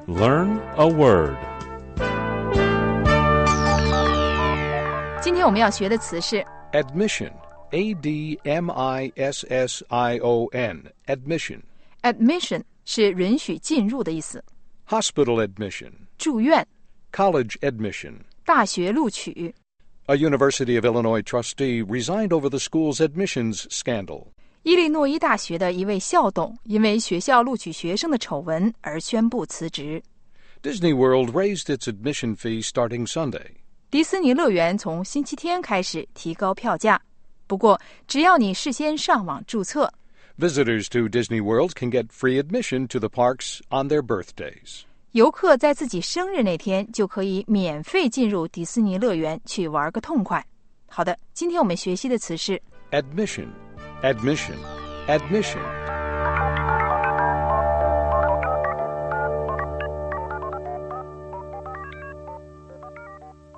Learn a word. 今天我们要学的词是 Admission. A-D-M-I-S-S-I-O-N. Admission. admission 是允许进入的意思， Hospital admission. 住院、 College admission. 大学录取。 A University of Illinois trustee resigned over the school's admissions scandal. 伊利诺伊大学的一位校董因为学校录取学生的丑闻而宣布辞职。 Disney World raised its admission fee starting Sunday. 迪士尼乐园从星期天开始提高票价，不过只要你事先上网注册， Visitors to Disney World can get free admission to the parks on their birthdays. 游客在自己生日那天就可以免费进入迪士尼乐园去玩个痛快。好的，今天我们学习的词是 Admission. Admission. Admission.